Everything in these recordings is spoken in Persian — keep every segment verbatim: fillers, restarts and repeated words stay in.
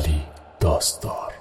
علی داستار.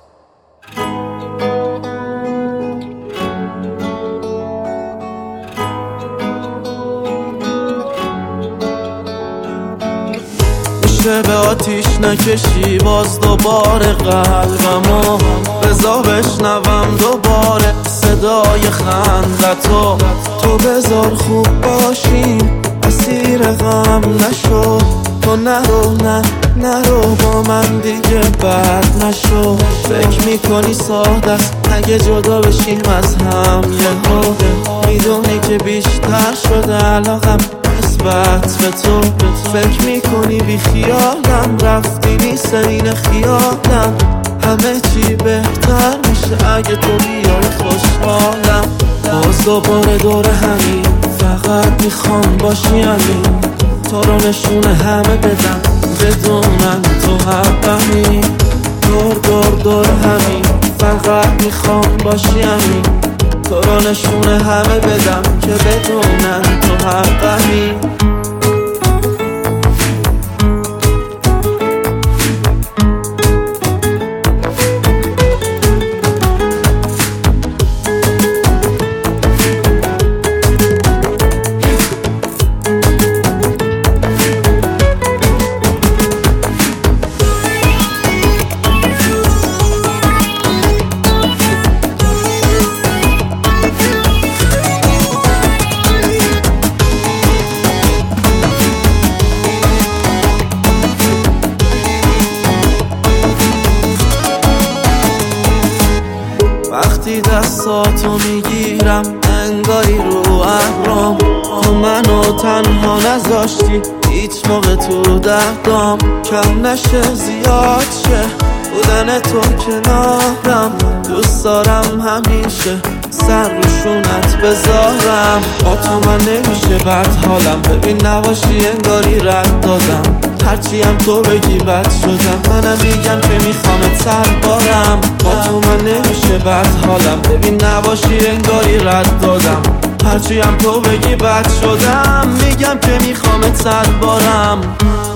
میشه به آتیش نکشی باز دوباره قلبمو، بذار بشنوم دوباره صدای خندتو. تو بذار خوب باشیم اسیر غم نشو، تو نرو نه نرو با من دیگه بد نشو. فکر میکنی ساده است اگه جدا بشیم از هم یهو، میدونی که بیشتر شده علاقم نسبت به تو. فکر میکنی بی خیالم رفتی نیست این خیالم، همه چی بهتر میشه اگه تو بیای خوشحالم. باز دوباره دور همین فقط میخوام باشی همین، تو رو نشونه همه بدم بدونم تو حقمی. دور دور دور همین فقط میخوام باشی همین، تو رو نشونه همه بدم که بدونم تو حقمی. وقتی دستاتو میگیرم انگاری رو ابرام، تو منو تنها نذاشتی هیچ موقع تو دردام. کم نشه زیاد شه بودن تو کنارم، دوست دارم همیشه سر روشونت بذارم. با تو من نمیشه بد حالم، ببین نباشی انگاری رد دادم. هرچی هم تو بگی بد شدم، منم میگم که میخوامت سر بارم. با تو من نمیشه بد حالم، ببین نباشی انگاری رد دادم. هرچی هم تو بگی بد شدم، میگم که میخوامت سر بارم.